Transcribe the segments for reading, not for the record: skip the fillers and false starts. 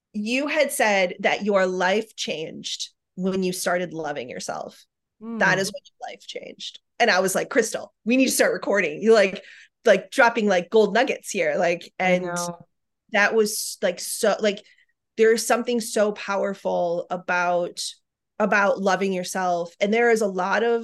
you had said that your life changed when you started loving yourself. That Hmm. is when your life changed. And I was like, Crystal, we need to start recording. You like dropping like gold nuggets here. Like, I and know. that was like so like there's something so powerful about loving yourself. And there is a lot of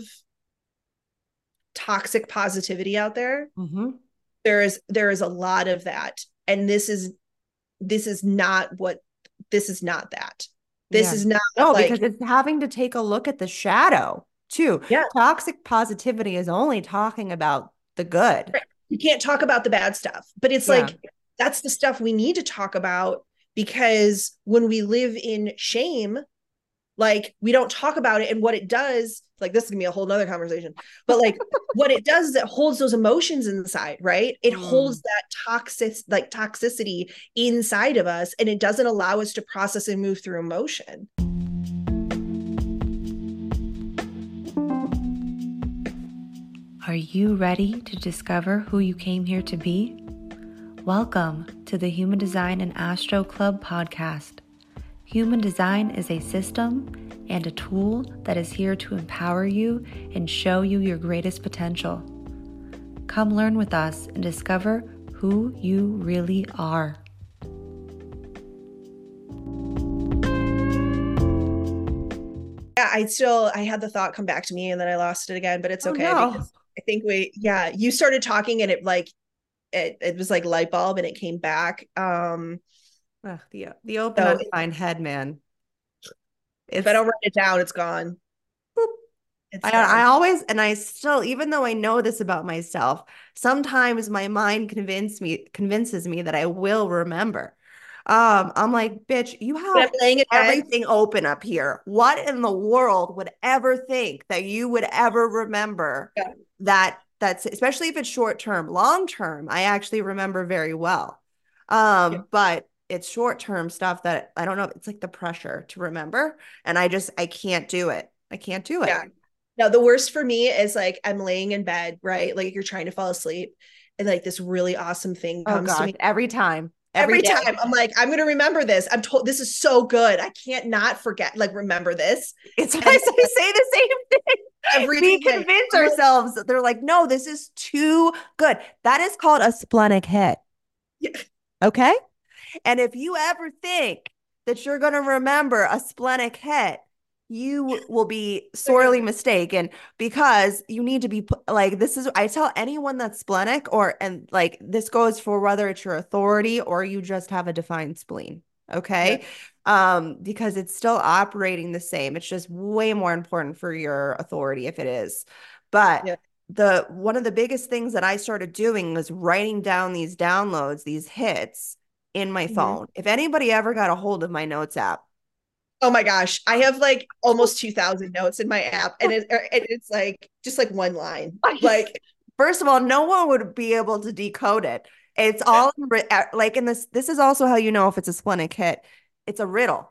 toxic positivity out there. Hmm. There is a lot of that. And this is not what this is not that. This Yeah. is not No, because like, it's having to take a look at the shadow too. yeah, Toxic positivity is only talking about the good. you can't talk about the bad stuff, but it's Yeah. like that's the stuff we need to talk about, because when we live in shame, like we don't talk about it. And what it does, like this is gonna be a whole nother conversation, but like what it does is it holds those emotions inside, right? It Mm. holds that toxicity inside of us, and it doesn't allow us to process and move through emotion. Are you ready to discover who you came here to be? Welcome to the Human Design and Astro Club podcast. Human Design is a system and a tool that is here to empower you and show you your greatest potential. Come learn with us and discover who you really are. Yeah, I had the thought come back to me and then I lost it again, but it's Oh okay no. because I think yeah, you started talking and it was like light bulb and it came back. Ugh, the open So undefined head, man. if I It's don't write it down, it's gone. boop. It's I gone. always, and I still, even though I know this about myself, sometimes my mind convinces me that I will remember. I'm like, bitch, you When have I'm laying in bed, everything open up here. What in the world would ever think that you would ever remember yeah, that's especially if it's short term, long term, I actually remember very well. yeah, But it's short term stuff that I don't know. It's like the pressure to remember, and I can't do it. I can't do it. yeah. No, the worst for me is like I'm laying in bed, right? Like you're trying to fall asleep, and like this really awesome thing Oh comes to gosh, me. every time, every Every day. time I'm like, I'm gonna remember this. I'm told this is so good. I can't not forget, like remember this. It's why And I say the same thing. every We time convince I'm like, ourselves. They're like, no, this is too good. That is called a splenic hit. yeah, Okay. And if you ever think that you're going to remember a splenic hit, you will be they're sorely gonna, mistaken because you need to be like, this is, I tell anyone that's splenic and like this goes for whether it's your authority or you just have a defined spleen. yeah, Okay. Because it's still operating the same. It's just way more important for your authority if it is. But yeah. one of the biggest things that I started doing was writing down these downloads, these hits in my Mhm. phone. If anybody ever got a hold of my notes app, Oh my gosh, I have like almost 2,000 notes in my app, and it's like just like one line, like first of all, no one would be able to decode it. It's all like in this is also how you know if it's a splenic hit. It's a riddle.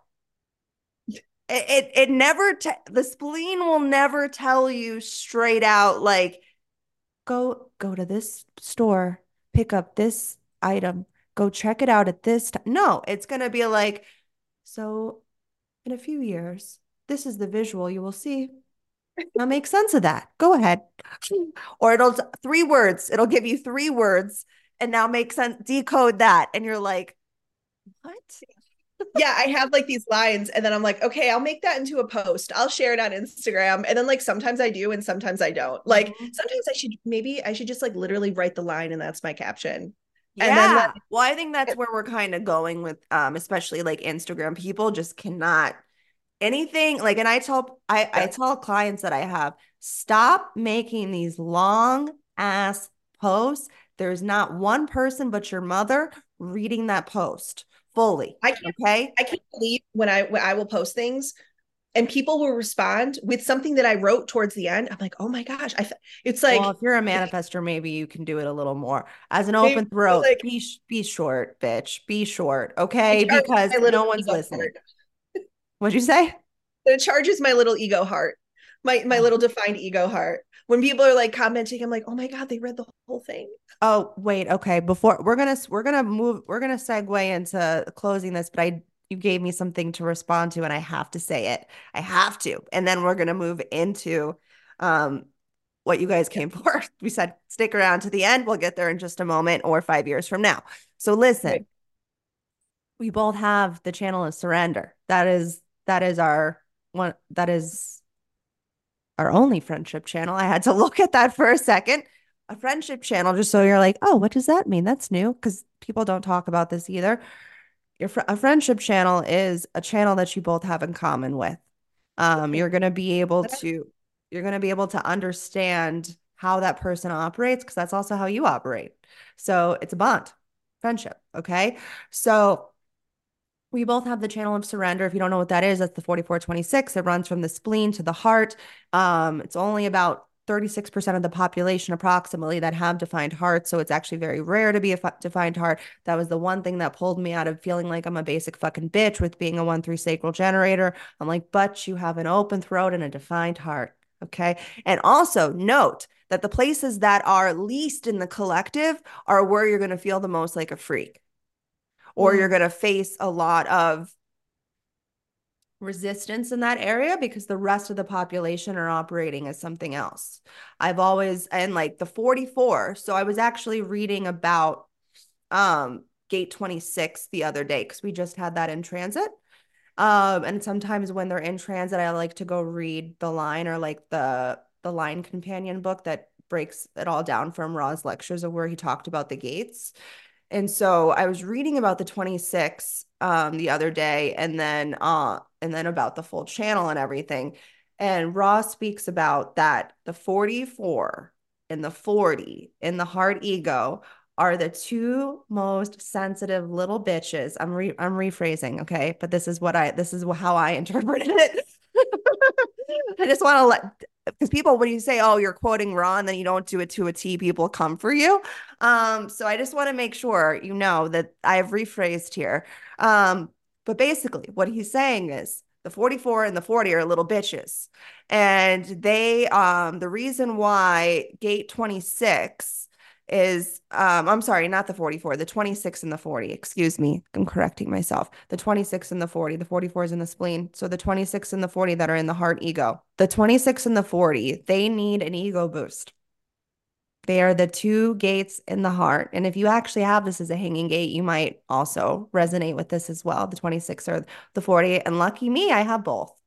It never the spleen will never tell you straight out like go to this store, pick up this item, go check it out at this time. No, it's gonna be like, so in a few years, this is the visual you will see. Now make sense of that. Go ahead. Or it'll 3 words. It'll give you 3 words and now make sense, decode that. And you're like, what? yeah, I have like these lines, and then I'm like, okay, I'll make that into a post. I'll share it on Instagram, and then like sometimes I do, and sometimes I don't. Like Mhm. sometimes I should just like literally write the line, and that's my caption, and then Yeah. Well, I think that's where we're kind of going with especially like Instagram. People just cannot anything like and I yeah, tell clients that I have, stop making these long ass posts. There's not one person but your mother reading that post fully. I can't Okay. I can't believe when I will post things and people will respond with something that I wrote towards the end. I'm like, oh my gosh, it's Well, like if you're a manifester, maybe you can do it a little more. As an maybe open throat, like be short, bitch. Be short, it okay? charges Because my little no one's ego listening. heart. What'd you say? It charges my little ego heart, my little defined ego heart. When people are like commenting, I'm like, oh my god, they read the whole thing. Oh, wait, okay. Before we're gonna segue into closing this, but you gave me something to respond to, and I have to say it. I have to. And then we're going to move into what you guys came for. We said, stick around to the end. We'll get there in just a moment, or 5 years from now. So listen, Right. we both have the channel of surrender. That is our one. That is our only friendship channel. I had to look at that for a second. A friendship channel, just so you're like, oh, what does that mean? That's new, because people don't talk about this either. A friendship channel is a channel that you both have in common with. You're going to be able to understand how that person operates, because that's also how you operate. So it's a bond, friendship. Okay. So we both have the channel of surrender. If you don't know what that is, that's the 4426. It runs from the spleen to the heart. It's only about 36% of the population approximately that have defined hearts. So it's actually very rare to be a defined heart. That was the one thing that pulled me out of feeling like I'm a basic fucking bitch with being a 1-3 sacral generator. I'm like, but you have an open throat and a defined heart. Okay. And also note that the places that are least in the collective are where you're going to feel the most like a freak, or you're going to face a lot of resistance in that area because the rest of the population are operating as something else. I've always, and like the 44. So I was actually reading about gate 26 the other day, because we just had that in transit. And sometimes when they're in transit, I like to go read the line, or like the line companion book that breaks it all down from Ra's lectures, of where he talked about the gates. And so I was reading about the 26 the other day, and then about the full channel and everything. And Ross speaks about that the 44 and the 40 in the heart ego are the two most sensitive little bitches. I'm rephrasing, okay? But this is how I interpreted it. I just want to because people, when you say, oh, you're quoting Ra, and then you don't do it to a T, people come for you. So I just want to make sure you know that I have rephrased here. But basically what he's saying is the 44 and the 40 are little bitches. And they, the reason why gate 26 is, I'm sorry, not the 44, the 26 and the 40, excuse me. I'm correcting myself. The 26 and the 40, the 44 is in the spleen. So the 26 and the 40 that are in the heart ego, the 26 and the 40, they need an ego boost. They are the two gates in the heart. And if you actually have this as a hanging gate, you might also resonate with this as well, the 26 or the 40. And lucky me, I have both.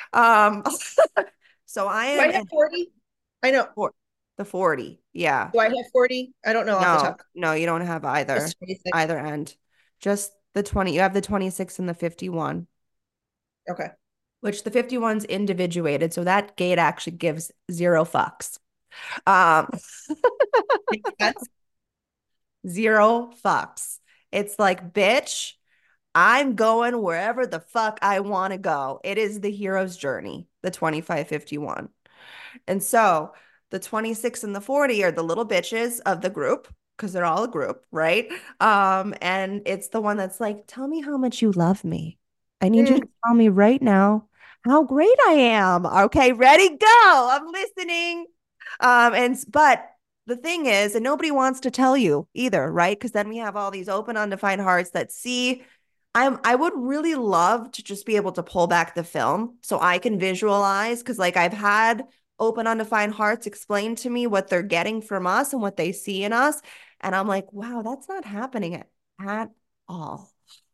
So I am. Do I have 40? I know. The 40. Yeah. Do I have 40? I don't know off the top. No, you don't have either end. Just the 20. You have the 26 and the 51. Okay. Which the 51's individuated. So that gate actually gives 0 fucks. 0 fucks. It's like, bitch, I'm going wherever the fuck I want to go. It is the hero's journey, the 2551. And so the 26 and the 40 are the little bitches of the group, because they're all a group, right? And it's the one that's like, tell me how much you love me. I need you to tell me right now how great I am. Okay, ready, go. I'm listening. But the thing is, and nobody wants to tell you either, right? Because then we have all these open, undefined hearts that see. I would really love to just be able to pull back the film so I can visualize, because like I've had open, undefined hearts explain to me what they're getting from us and what they see in us. And I'm like, wow, that's not happening at all.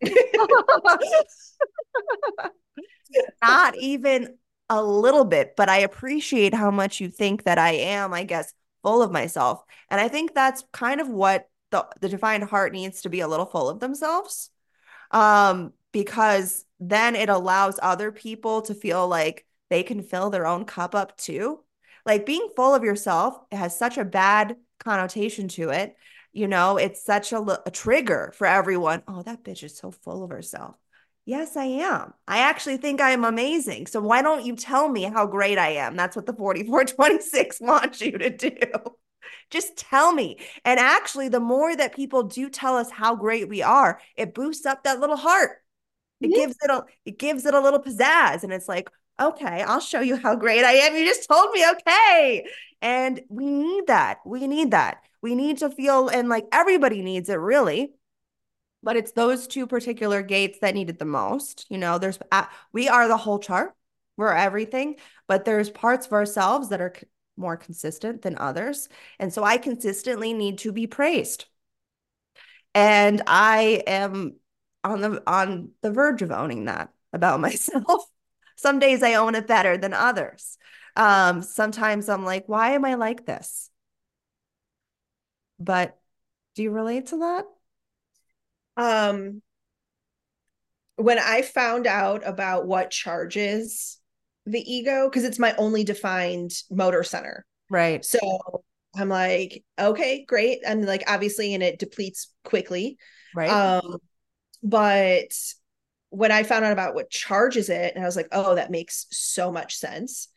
Not even a little bit, but I appreciate how much you think that I am, I guess, full of myself. And I think that's kind of what the defined heart needs to be, a little full of themselves. Because then it allows other people to feel like they can fill their own cup up too. Like being full of yourself, it has such a bad connotation to it. You know, it's such a trigger for everyone. Oh, that bitch is so full of herself. Yes, I am. I actually think I am amazing. So why don't you tell me how great I am? That's what the 4426 wants you to do. Just tell me. And actually, the more that people do tell us how great we are, it boosts up that little heart. It gives it a little pizzazz. And it's like, okay, I'll show you how great I am. You just told me, okay. And we need that. We need that. We need to feel, and like everybody needs it, really. But it's those two particular gates that need it the most. You know, we are the whole chart. We're everything, but there's parts of ourselves that are more consistent than others. And so I consistently need to be praised. And I am on the verge of owning that about myself. Some days I own it better than others. Sometimes I'm like, why am I like this? But do you relate to that? Um, when I found out about what charges the ego, because it's my only defined motor center. Right. So I'm like, okay, great. And like obviously, and it depletes quickly. Right. But when I found out about what charges it, and I was like, oh, that makes so much sense.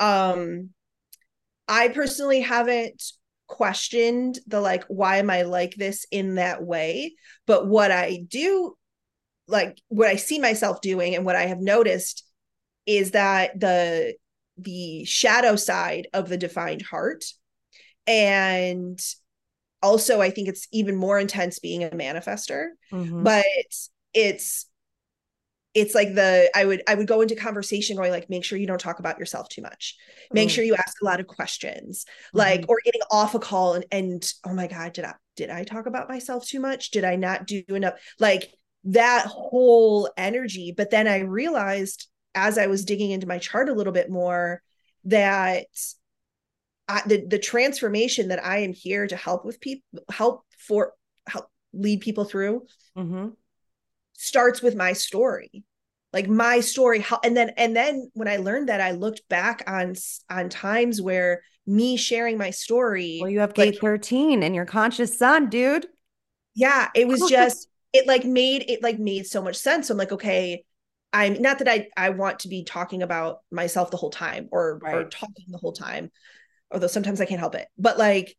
I personally haven't questioned the like, why am I like this in that way? But what I do, like what I see myself doing and what I have noticed is that the shadow side of the defined heart, and also I think it's even more intense being a manifester, Mm-hmm. but it's it's like I would go into conversation going like, make sure you don't talk about yourself too much, make sure you ask a lot of questions, like, Mm-hmm. or getting off a call and oh my god, did I talk about myself too much, did I not do enough, like that whole energy. But then I realized as I was digging into my chart a little bit more that the transformation that I am here to help with people, help lead people through, Mm-hmm. starts with my story, like my story. And then when I learned that, I looked back on times where me sharing my story, Well, you have like, gate 13 and your conscious sun, dude. yeah, it was just, it made so much sense. So I'm like, okay, I'm not that I want to be talking about myself the whole time or Right. talking the whole time, although sometimes I can't help it, but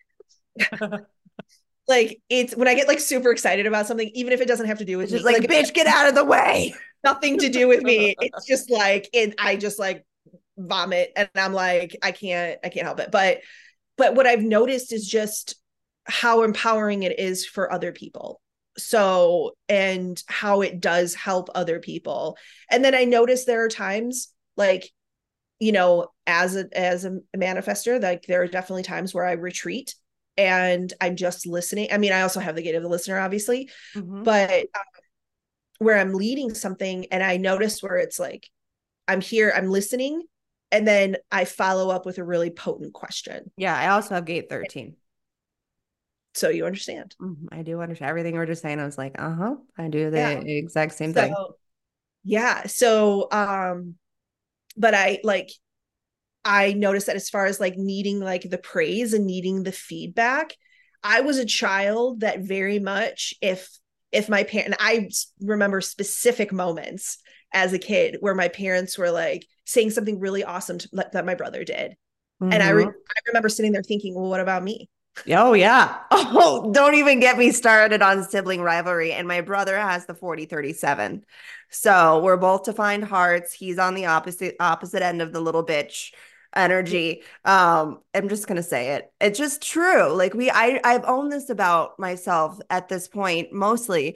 like it's when I get like super excited about something, even if it doesn't have to do with It's just me, like, like bitch, get out of the way. nothing to do with me. It's just like I just like vomit, and I'm like, I can't help it. But what I've noticed is just how empowering it is for other people. So, and how it does help other people. And then I notice there are times like, as a manifester, like there are definitely times where I retreat and I'm just listening. I mean, I also have the gate of the listener, obviously, Mm-hmm. but where I'm leading something and I notice where it's like, I'm here, I'm listening, and then I follow up with a really potent question. Yeah, I also have gate 13. So you understand. I do understand everything we're just saying. I was like, uh-huh, I do Yeah. the exact same thing. So yeah. So but I noticed that as far as like needing like the praise and needing the feedback, I was a child that very much, if my parent, I remember specific moments as a kid where my parents were like saying something really awesome that my brother did. And Mm-hmm. I remember sitting there thinking, well, what about me? Oh, yeah. Oh, don't even get me started on sibling rivalry. And my brother has the 40-37. So we're both defined hearts. He's on the opposite end of the little bitch energy. I'm just gonna say it. It's just true. Like I've owned this about myself at this point, mostly.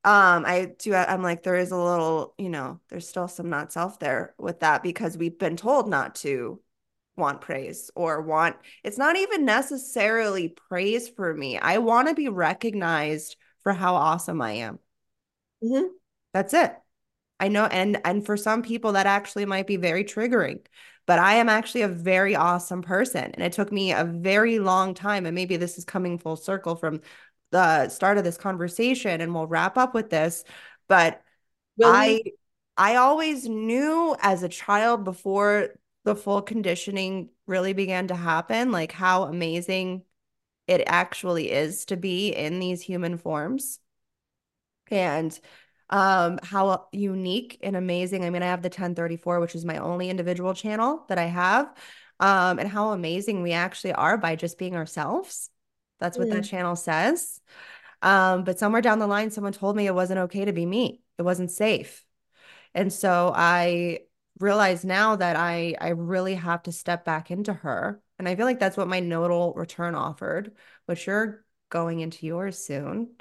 I'm like, there is a little, there's still some not self there with that because we've been told not to want praise or want it's not even necessarily praise for me. I want to be recognized for how awesome I am. Mm-hmm. That's it. I know, and for some people that actually might be very triggering, but I am actually a very awesome person, and it took me a very long time, and maybe this is coming full circle from the start of this conversation, and we'll wrap up with this, but Will I we? I always knew as a child before the full conditioning really began to happen, like how amazing it actually is to be in these human forms and how unique and amazing. I mean, I have the 1034, which is my only individual channel that I have, and how amazing we actually are by just being ourselves. That's what that Mm. channel says. But somewhere down the line, someone told me it wasn't okay to be me. It wasn't safe. And so I realize now that I really have to step back into her. And I feel like that's what my nodal return offered, which you're going into yours soon.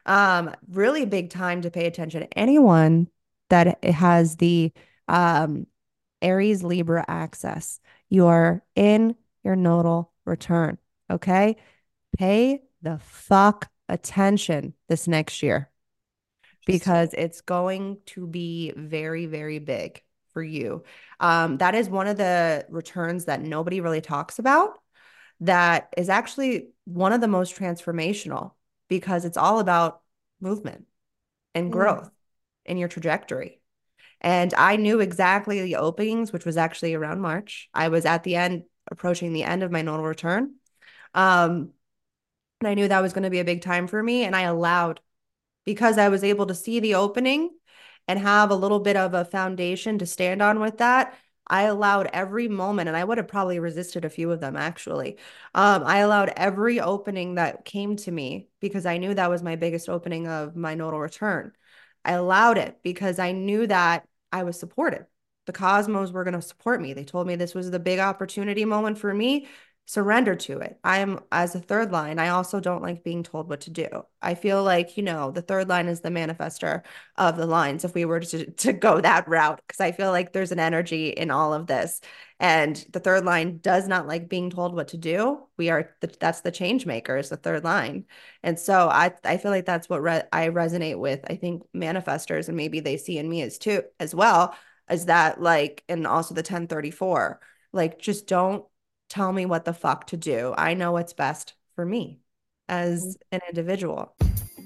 Really big time to pay attention. Anyone that has the Aries Libra axis, you're in your nodal return. Okay. Pay the fuck attention this next year because it's going to be very, very big for you. That is one of the returns that nobody really talks about. That is actually one of the most transformational because it's all about movement and growth in your trajectory. And I knew exactly the openings, which was actually around March. I was at the end, approaching the end of my nodal return. And I knew that was going to be a big time for me. And I allowed, because I was able to see the opening and have a little bit of a foundation to stand on with that. I allowed every moment, and I would have probably resisted a few of them actually. I allowed every opening that came to me because I knew that was my biggest opening of my nodal return. I allowed it because I knew that I was supported. The cosmos were going to support me. They told me this was the big opportunity moment for me. Surrender to it. I am, as a third line, I also don't like being told what to do. I feel like, the third line is the manifester of the lines if we were to go that route, because I feel like there's an energy in all of this. And the third line does not like being told what to do. That's the change maker, is the third line. And so I feel like that's what I resonate with. I think manifestors, and maybe they see in me as well, as that, like, and also the 1034, like, just don't tell me what the fuck to do. I know what's best for me as an individual.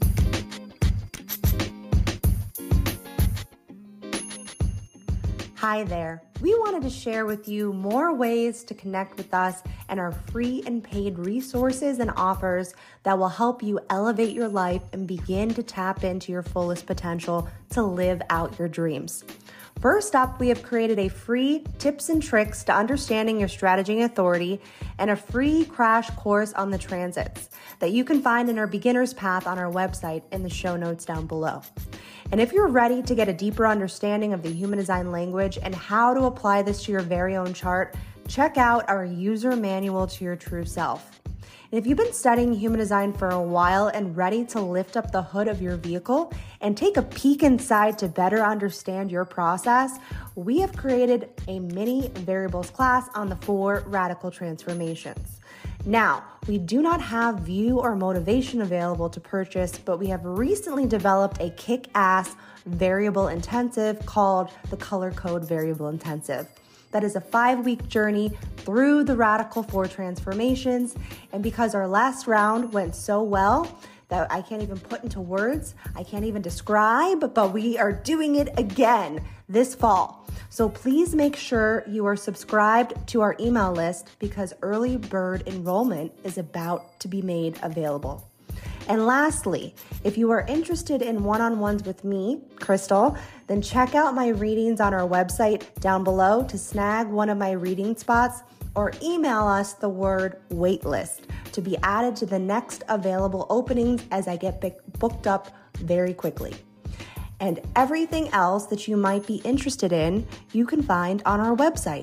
Hi there. We wanted to share with you more ways to connect with us and our free and paid resources and offers that will help you elevate your life and begin to tap into your fullest potential to live out your dreams. First up, we have created a free tips and tricks to understanding your strategy and authority and a free crash course on the transits that you can find in our beginner's path on our website in the show notes down below. And if you're ready to get a deeper understanding of the human design language and how to apply this to your very own chart, check out our user manual to your true self. And if you've been studying human design for a while and ready to lift up the hood of your vehicle and take a peek inside to better understand your process, we have created a mini variables class on the 4 radical transformations. Now, we do not have view or motivation available to purchase, but we have recently developed a kick-ass variable intensive called the Color Code Variable Intensive. That is a 5-week journey through the radical 4 transformations. And because our last round went so well that I can't even put into words, I can't even describe, but we are doing it again this fall. So please make sure you are subscribed to our email list because early bird enrollment is about to be made available. And lastly, if you are interested in one-on-ones with me, Crystal, then check out my readings on our website down below to snag one of my reading spots, or email us the word waitlist to be added to the next available openings as I get booked up very quickly. And everything else that you might be interested in, you can find on our website,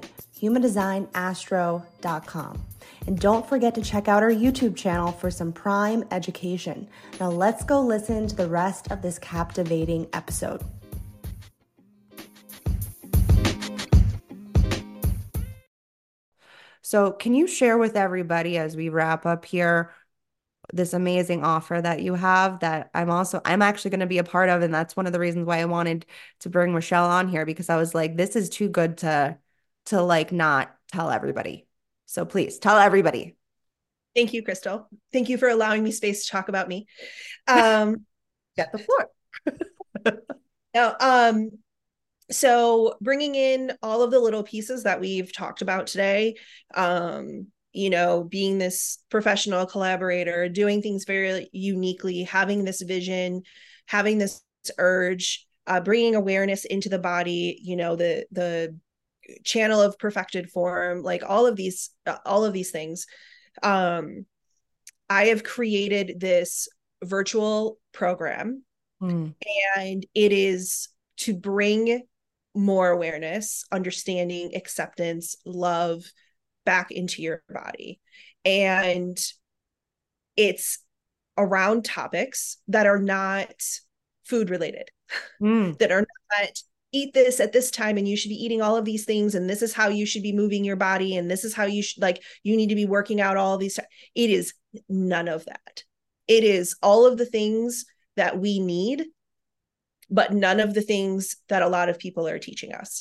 humandesignastro.com. And don't forget to check out our YouTube channel for some prime education. Now let's go listen to the rest of this captivating episode. So can you share with everybody as we wrap up here this amazing offer that you have that I'm actually going to be a part of, and that's one of the reasons why I wanted to bring Michelle on here, because I was like, this is too good to like not tell everybody. So please tell everybody. Thank you, Crystal. Thank you for allowing me space to talk about me. Get the floor. Now, so bringing in all of the little pieces that we've talked about today, being this professional collaborator, doing things very uniquely, having this vision, having this urge, bringing awareness into the body, the channel of perfected form, like all of these things. I have created this virtual program, and it is to bring more awareness, understanding, acceptance, love back into your body. And it's around topics that are not food related, that are not eat this at this time and you should be eating all of these things and this is how you should be moving your body and this is how you should, like, you need to be working out all these. It is none of that. It is all of the things that we need, but none of the things that a lot of people are teaching us.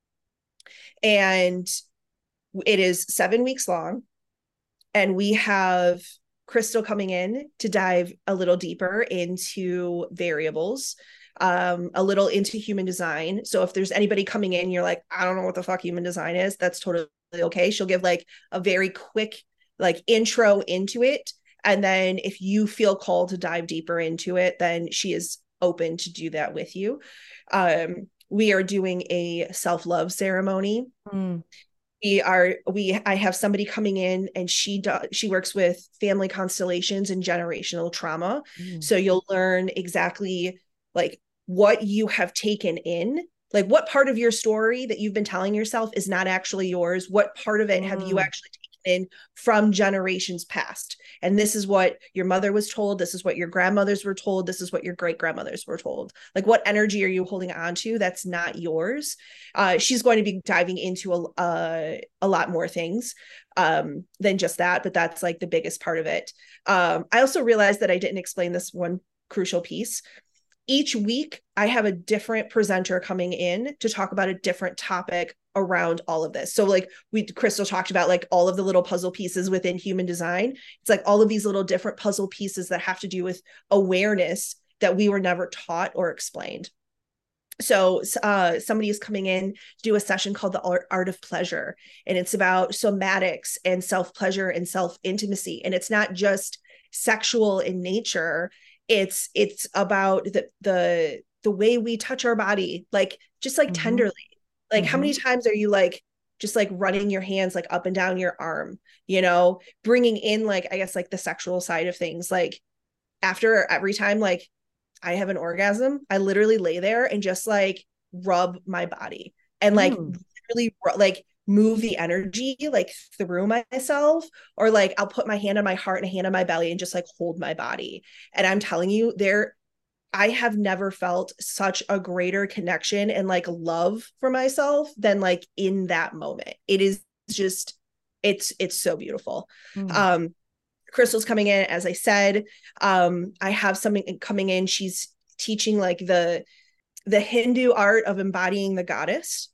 And it is 7 weeks long. And we have Crystal coming in to dive a little deeper into variables, a little into human design. So if there's anybody coming in, you're like, I don't know what the fuck human design is, that's totally okay. She'll give like a very quick like intro into it. And then if you feel called to dive deeper into it, then she is open to do that with you. We are doing a self-love ceremony. I have somebody coming in and she works with family constellations and generational trauma. So you'll learn exactly like what you have taken in, like what part of your story that you've been telling yourself is not actually yours. What part of it have you actually taken in from generations past? And this is what your mother was told. This is what your grandmothers were told. This is what your great grandmothers were told. Like, what energy are you holding on to that's not yours? She's going to be diving into a lot more things than just that, but that's like the biggest part of it. I also realized that I didn't explain this one crucial piece. Each week, I have a different presenter coming in to talk about a different topic around all of this. So like Crystal talked about like all of the little puzzle pieces within human design. It's like all of these little different puzzle pieces that have to do with awareness that we were never taught or explained. So somebody is coming in to do a session called the art of pleasure. And it's about somatics and self-pleasure and self-intimacy. And it's not just sexual in nature. It's about the way we touch our body, like just like tenderly. Like how many times are you like just like running your hands like up and down your arm, you know, bringing in like, I guess like the sexual side of things. Like after every time like I have an orgasm, I literally lay there and just like rub my body and like really like move the energy like through myself, or like I'll put my hand on my heart and a hand on my belly and just like hold my body. And I'm telling you, I have never felt such a greater connection and like love for myself than like in that moment. It is just, it's so beautiful. Crystal's coming in, as I said. I have something coming in. She's teaching like the Hindu art of embodying the goddess.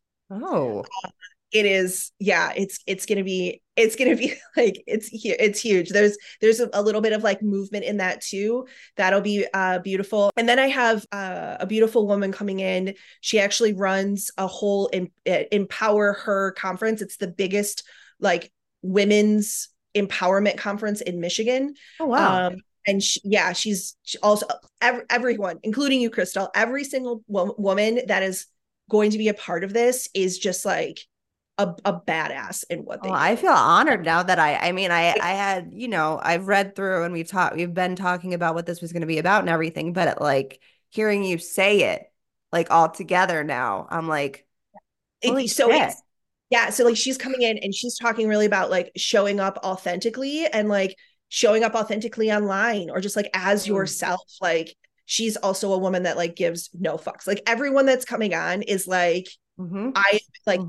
It is, yeah, it's gonna be like it's huge. There's a little bit of like movement in that too. That'll be beautiful. And then I have a beautiful woman coming in. She actually runs a whole Empower Her conference. It's the biggest like women's empowerment conference in Michigan. Oh wow. And she's also everyone, including you, Crystal, every single woman that is going to be a part of this is just like a badass in what they do. I feel honored now that I had, you know, I've read through and we've been talking about what this was going to be about and everything, but like hearing you say it like all together now, I'm like, holy shit. So like she's coming in and she's talking really about like showing up authentically and like showing up authentically online or just like as yourself. Like she's also a woman that like gives no fucks. Like everyone that's coming on is like, I like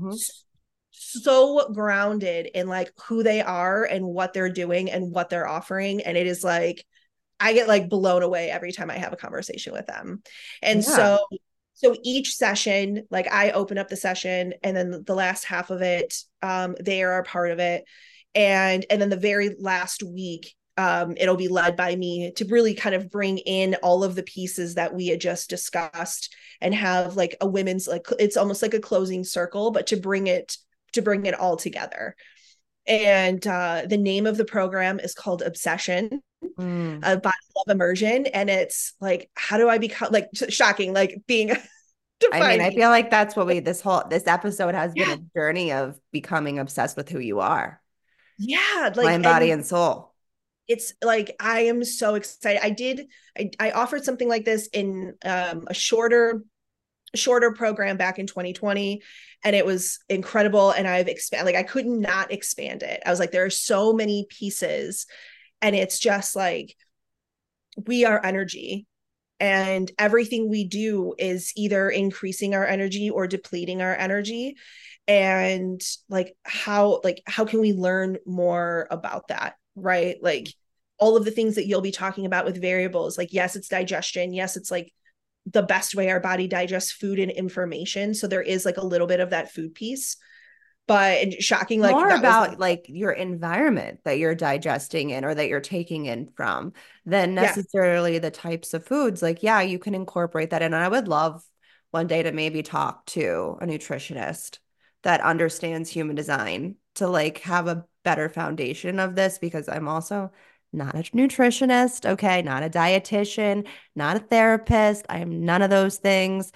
so grounded in like who they are and what they're doing and what they're offering. And it is like, I get like blown away every time I have a conversation with them. And so each session, like I open up the session and then the last half of it, they are a part of it. And then the very last week, it'll be led by me to really kind of bring in all of the pieces that we had just discussed and have like a women's, like, it's almost like a closing circle, but to bring it all together. And the name of the program is called Obsession, a body love immersion. And it's like, how do I become like shocking, like being I feel like that's what this episode has been a journey of becoming obsessed with who you are. Yeah. Like mind, body, and soul. It's like, I am so excited. I offered something like this in a shorter program back in 2020, and it was incredible. And I've expanded, like I could not expand it. I was like, there are so many pieces, and it's just like, we are energy, and everything we do is either increasing our energy or depleting our energy. And how can we learn more about that, right? Like all of the things that you'll be talking about with variables, like yes, it's digestion, yes, it's like the best way our body digests food and information, so there is like a little bit of that food piece. But and shocking, like More that was about like your environment that you're digesting in or that you're taking in from than yeah. necessarily the types of foods. Like, yeah, you can incorporate that in. And I would love one day to maybe talk to a nutritionist that understands human design to like have a better foundation of this, because I'm also not a nutritionist, okay, not a dietitian, not a therapist. I am none of those things.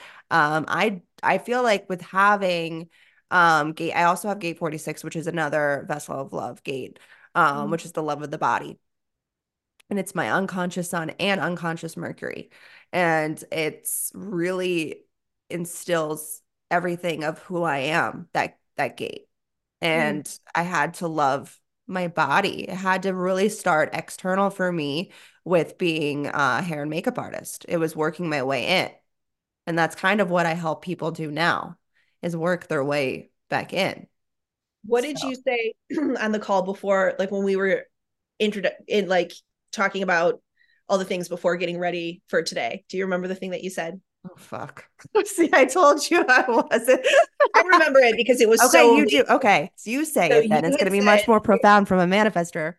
I feel like with having gate, I also have gate 46, which is another vessel of love gate, Mm. which is the love of the body. And it's my unconscious sun and unconscious Mercury. And it's really instills everything of who I am, that gate. Mm. And I had to love my body. It had to really start external for me with being a hair and makeup artist. It was working my way in. And that's kind of what I help people do now, is work their way back in. What So, did you say on the call before, like when we were in like talking about all the things before getting ready for today? Do you remember the thing that you said? oh fuck. See, I told you I wasn't. I remember it because it was Okay, so you do. amazing. Okay, so you say So it you then. It's going had to be much said, more profound from a manifester.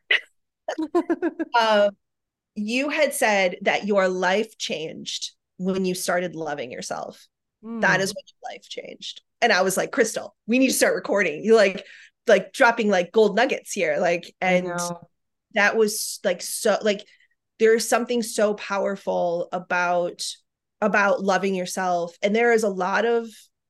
uh, you had said that your life changed when you started loving yourself. That is Hmm. when your life changed. And I was like, Crystal, we need to start recording. You like dropping like gold nuggets here. Like, I and know. that was like so like there's something so powerful about loving yourself. And there is a lot of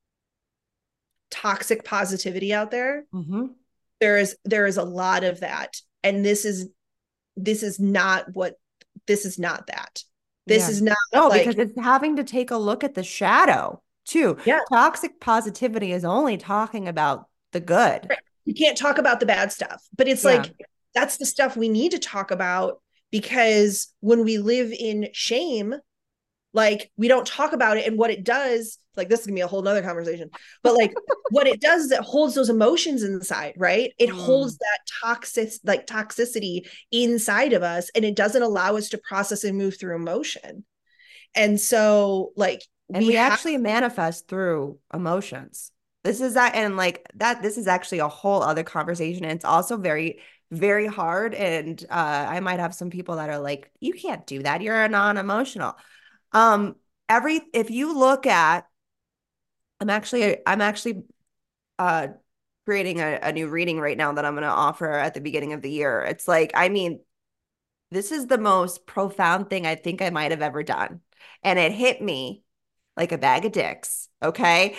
toxic positivity out there. Hmm. There is a lot of that. And this is not what this is not that. This Yeah. is not No, like, because it's having to take a look at the shadow too. yeah, Toxic positivity is only talking about the good. right. You can't talk about the bad stuff, but it's Yeah. like that's the stuff we need to talk about, because when we live in shame, like we don't talk about it. And what it does, like this is gonna be a whole nother conversation, but like what it does is it holds those emotions inside, right? It holds Mm. that toxicity inside of us, and it doesn't allow us to process and move through emotion. And so like And we we have, actually manifest through emotions. This is that, and like that, this is actually a whole other conversation. And it's also very, very hard. And I might have some people that are like, you can't do that. You're a non-emotional. Um, if you look at, I'm actually uh creating a new reading right now that I'm gonna offer at the beginning of the year. It's like, I mean, this is the most profound thing I think I might have ever done. And it hit me like a bag of dicks. Okay.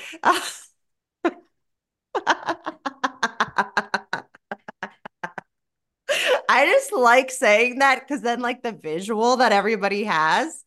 I just like saying that because then, like, the visual that everybody has.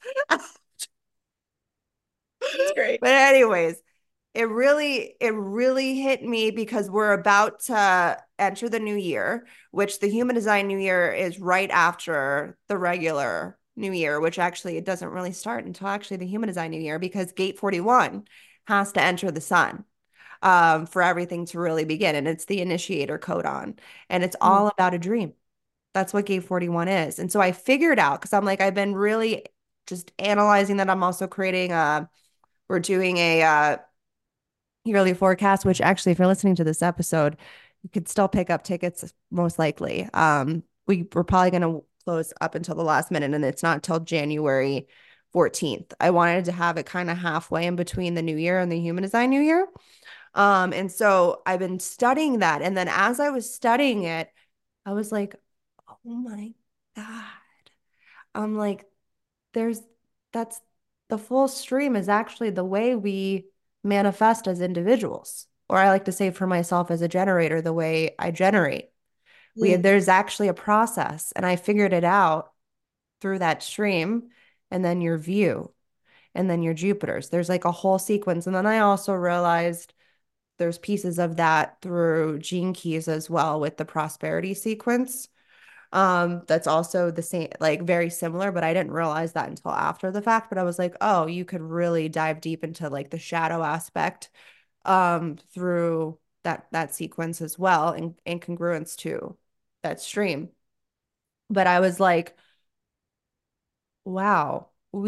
it's great. But, anyways, it really hit me because we're about to enter the new year, which the Human Design New Year is right after the regular New Year, which actually it doesn't really start until actually the Human Design New Year, because Gate 41 has to enter the sun for everything to really begin. And it's the initiator codon. And it's Mm. all about a dream. That's what Gate 41 is. And so I figured out, because I'm like, I've been really just analyzing that. I'm also creating we're doing a yearly forecast, which actually, if you're listening to this episode, you could still pick up tickets most likely. We're probably going to close up until the last minute, and it's not until January 14th. I wanted to have it kind of halfway in between the new year and the Human Design New Year. And so I've been studying that. And then as I was studying it, I was like, oh my God. I'm like, there's that's the full stream is actually the way we manifest as individuals. Or I like to say for myself as a generator, the way I generate. Mm. There's actually a process, and I figured it out through that stream, and then your view, and then your Jupiters. There's like a whole sequence. And then I also realized there's pieces of that through Gene Keys as well with the prosperity sequence. That's also the same, like very similar, but I didn't realize that until after the fact. But I was like, oh, you could really dive deep into like the shadow aspect through that sequence as well, in congruence to that stream. But I was like, wow,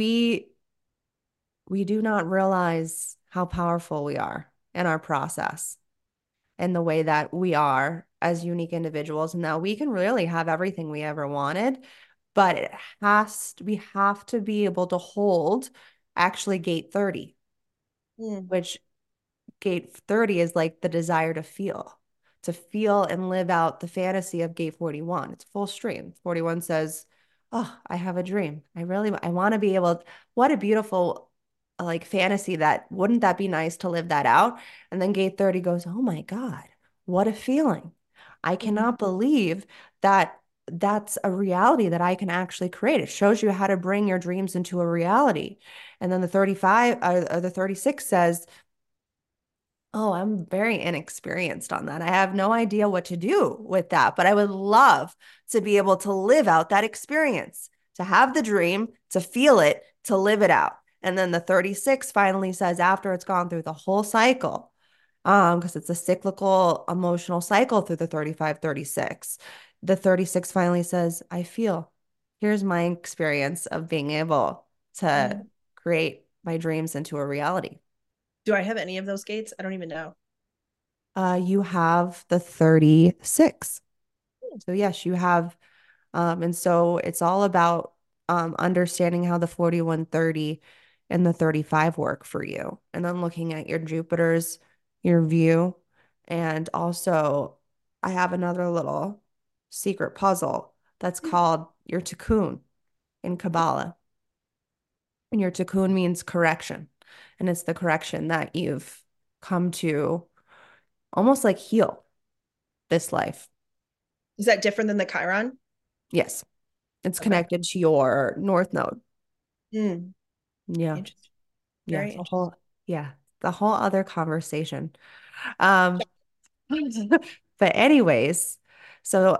we do not realize how powerful we are in our process and the way that we are as unique individuals, and that we can really have everything we ever wanted, but we have to be able to hold actually gate 30, Mm. which gate 30 is like the desire to feel and live out the fantasy of gate 41. It's full stream. 41 says, oh, I have a dream. I want to be able, what a beautiful like fantasy, that wouldn't that be nice to live that out? And then gate 30 goes, oh my God, what a feeling. I Mhm. cannot believe that that's a reality that I can actually create. It shows you how to bring your dreams into a reality. And then the 35 or the 36 says, oh, I'm very inexperienced on that. I have no idea what to do with that, but I would love to be able to live out that experience, to have the dream, to feel it, to live it out. And then the 36 finally says, after it's gone through the whole cycle, because it's a cyclical emotional cycle through the 35, 36. The 36 finally says, I feel. Here's my experience of being able to Mhm. create my dreams into a reality. Do I have any of those gates? I don't even know. You have the 36. Hmm. So yes, you have, and so it's all about understanding how the 4130 and the 35 work for you. And then looking at your Jupiters, your view, and also I have another little secret puzzle that's called your Tikkun in Kabbalah. And your Tikkun means correction. And it's the correction that you've come to almost like heal this life. Is that different than the Chiron? Yes, it's Okay. connected to your North Node. Mm. Yeah, Interesting. yeah, Very interesting. yeah, the whole other conversation. Um, but anyways, so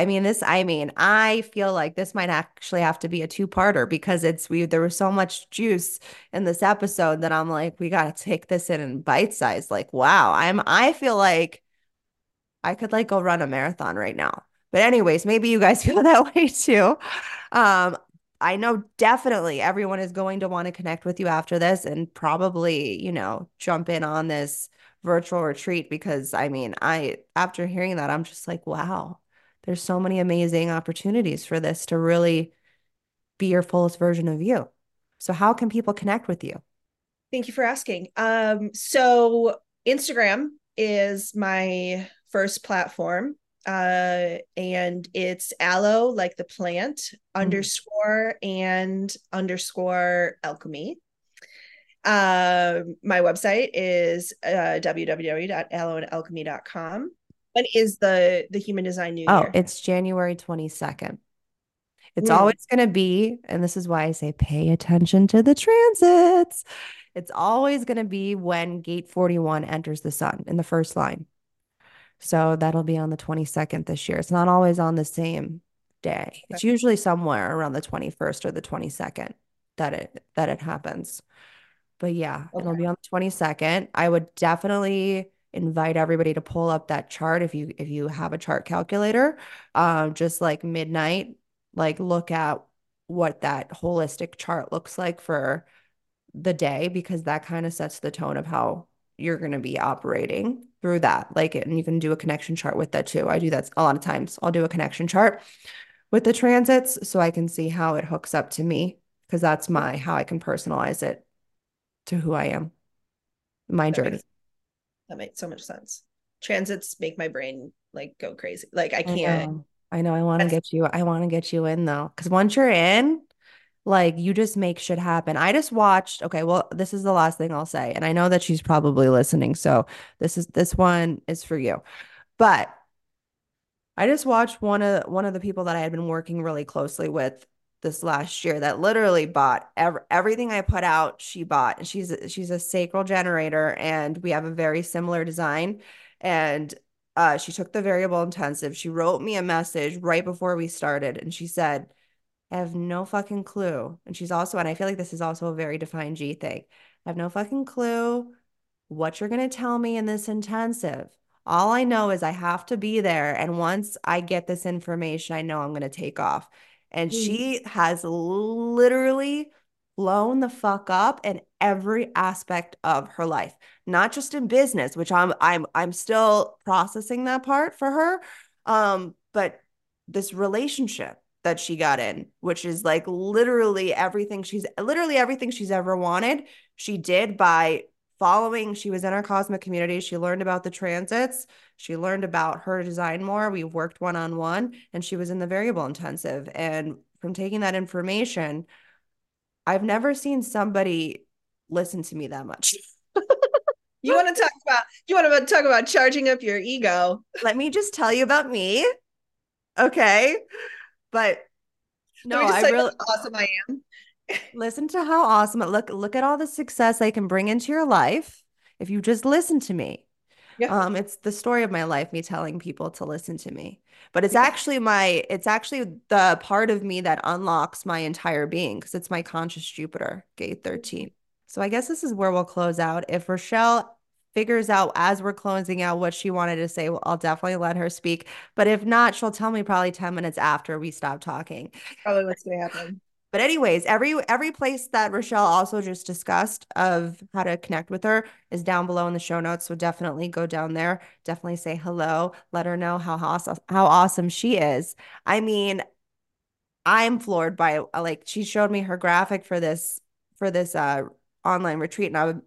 I feel like this might actually have to be a two-parter because there was so much juice in this episode that I'm like, we got to take this in bite size. Like, wow, I feel like I could like go run a marathon right now. But anyways, maybe you guys feel that way too. Um, I know definitely everyone is going to want to connect with you after this and probably, jump in on this virtual retreat because after hearing that, I'm just like, wow, there's so many amazing opportunities for this to really be your fullest version of you. So how can people connect with you? Thank you for asking. So Instagram is my first platform. And it's aloe, like the plant, Mhm. underscore and underscore alchemy. My website is www.aloeandalchemy.com. When is the Human Design New Oh, Year? it's January 22nd. It's Mm, always going to be, and this is why I say pay attention to the transits. It's always going to be when gate 41 enters the sun in the first line. So that'll be on the 22nd this year. It's not always on the same day. okay. It's usually somewhere around the 21st or the 22nd that it happens. But yeah, it'll Okay. be on the 22nd. I would definitely invite everybody to pull up that chart if you have a chart calculator. Just like midnight, like look at what that holistic chart looks like for the day because that kind of sets the tone of how you're going to be operating through that. Like, and you can do a connection chart with that too. I do that a lot of times. I'll do a connection chart with the transits so I can see how it hooks up to me because that's my how I can personalize it to who I am, my That journey. makes that makes so much sense. Transits make my brain like go crazy. Like I I can't. know. I know. That's I want to get you in though. Because once you're in, like you just make shit happen. I just watched, okay, well, this is the last thing I'll say. And I know that she's probably listening. So this one is for you. But I just watched one of the people that I had been working really closely with this last year that literally bought everything I put out, she bought. And she's a sacral generator and we have a very similar design. And she took the variable intensive. She wrote me a message right before we started, and she said, I have no fucking clue. And she's also, and I feel like this is also a very defined G thing. I have no fucking clue what you're going to tell me in this intensive. All I know is I have to be there. And once I get this information, I know I'm going to take off. And Mm. she has literally blown the fuck up in every aspect of her life, not just in business, which I'm still processing that part for her. But this relationship that she got in, which is like literally everything she's ever wanted, she did by following. She was in our cosmic community. She learned about the transits. She learned about her design more. We worked one-on-one, and she was in the variable intensive. And from taking that information, I've never seen somebody listen to me that much. You want to talk about charging up your ego? Let me just tell you about me. Okay. But no, Let me just I tell you really how awesome I am. listen to how awesome it look at all the success I can bring into your life if you just listen to me. Yeah. It's the story of my life, me telling people to listen to me. But Yeah. it's actually the part of me that unlocks my entire being because it's my conscious Jupiter, gate 13. So I guess this is where we'll close out. If Rochelle figures out as we're closing out what she wanted to say, well, I'll definitely let her speak. But if not, she'll tell me probably 10 minutes after we stop talking. Probably what's going to happen. But anyways, every place that Rochelle also just discussed of how to connect with her is down below in the show notes. So definitely go down there. Definitely say hello. Let her know how awesome she is. I mean, I'm floored by like she showed me her graphic for this online retreat, and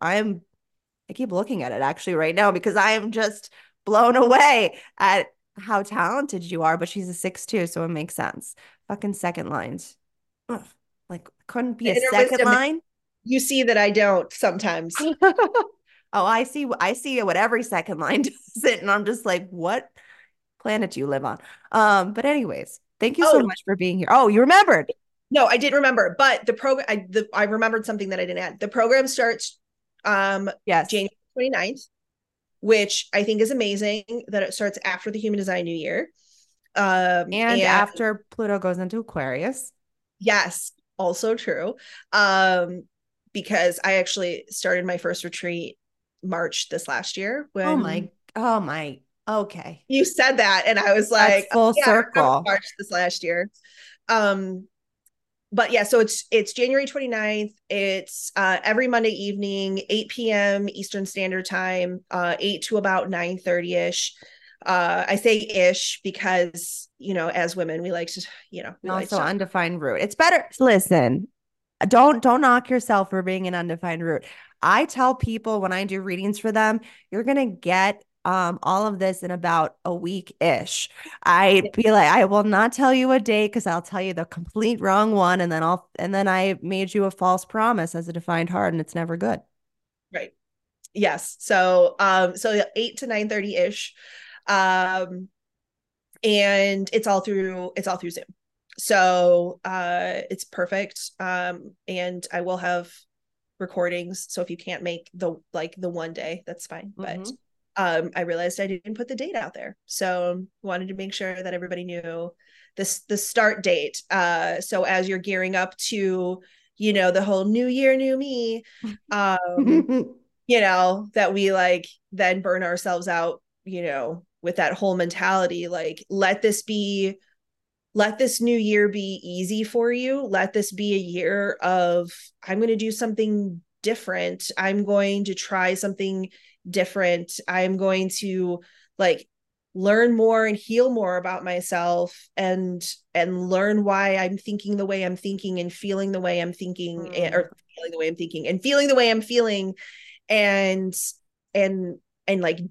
I keep looking at it actually right now because I am just blown away at how talented you are. But she's a 6'2", so it makes sense. Fucking second lines. Ugh. Like, couldn't be The a inner second wisdom, line. you see that I don't sometimes. Oh, I see what every second line does it, and I'm just like, what planet do you live on? But anyways, thank you so Oh, much for being here. Oh, you remembered. no, I didn't remember, but the program, I remembered something that I didn't add. The program starts Yes. January 29th, which I think is amazing that it starts after the Human Design New Year. And And after Pluto goes into Aquarius. yes, also true. Um, because I actually started my first retreat March this last year when Oh my. Okay. you said that, and I was That's like, oh, full yeah, I remember circle. March this last year. Um, but yeah, so it's January 29th. It's every Monday evening, 8 p.m. Eastern Standard Time, 8 to about 9:30-ish. I say ish because, as women, we like to, we like to Also talk. undefined root. It's better. Listen, don't knock yourself for being an undefined root. I tell people when I do readings for them, you're gonna get all of this in about a week-ish. I be like, I will not tell you a date because I'll tell you the complete wrong one, and then I made you a false promise as a defined heart, and it's never good. Right. Yes. So 8 to 9:30-ish. Um, and it's all through Zoom. So it's perfect. And I will have recordings. So if you can't make the one day, that's fine. But I realized I didn't put the date out there. So wanted to make sure that everybody knew the start date. So as you're gearing up to, the whole new year, new me, that we like then burn ourselves out, with that whole mentality, like let this new year be easy for you. Let this be a year of, I'm going to do something different. I'm going to try something different. I'm going to like learn more and heal more about myself and learn why I'm thinking the way I'm thinking and feeling the way I'm thinking, or feeling the way I'm thinking and feeling the way I'm feeling, and and like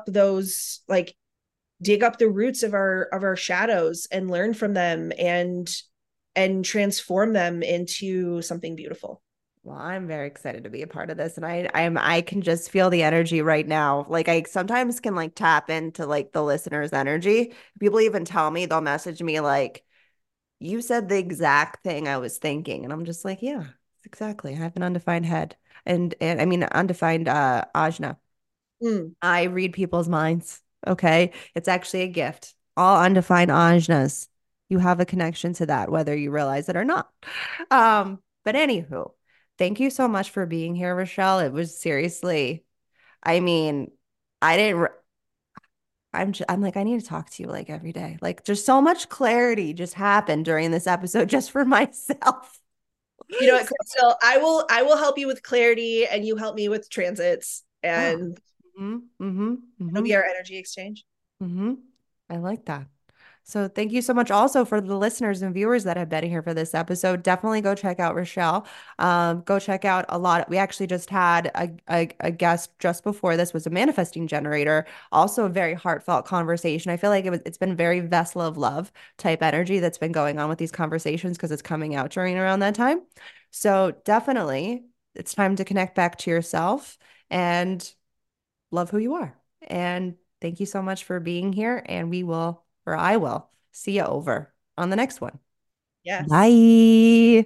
dig up the roots of our shadows and learn from them and transform them into something beautiful. Well, I'm very excited to be a part of this, and I can just feel the energy right now. Like I sometimes can like tap into like the listener's energy. People even tell me, they'll message me like, you said the exact thing I was thinking, and I'm just like, yeah, exactly. I have an undefined head, and I mean undefined ajna. Mm. I read people's minds. Okay. It's actually a gift. All undefined ajnas. You have a connection to that, whether you realize it or not. But anywho, thank you so much for being here, Rochelle. It was seriously, I mean, I didn't, I'm like, I need to talk to you like every day. Like, just so much clarity just happened during this episode just for myself. You know what, Crystal? I will help you with clarity, and you help me with transits, and it'll be our energy exchange. I like that. So thank you so much also for the listeners and viewers that have been here for this episode. Definitely go check out Rochelle. Go check out a lot. We actually just had a guest just before this was a manifesting generator. Also a very heartfelt conversation. I feel like it's been very vessel of love type energy that's been going on with these conversations because it's coming out during around that time. So definitely it's time to connect back to yourself and love who you are. And thank you so much for being here. And I will see you over on the next one. Yes. Bye.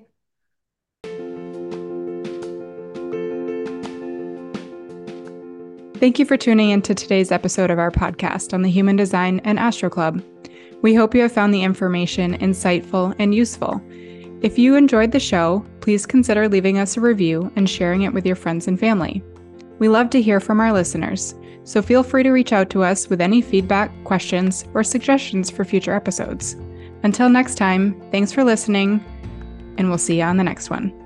Thank you for tuning into today's episode of our podcast on the Human Design and Astro Club. We hope you have found the information insightful and useful. If you enjoyed the show, please consider leaving us a review and sharing it with your friends and family. We love to hear from our listeners, so feel free to reach out to us with any feedback, questions, or suggestions for future episodes. Until next time, thanks for listening, and we'll see you on the next one.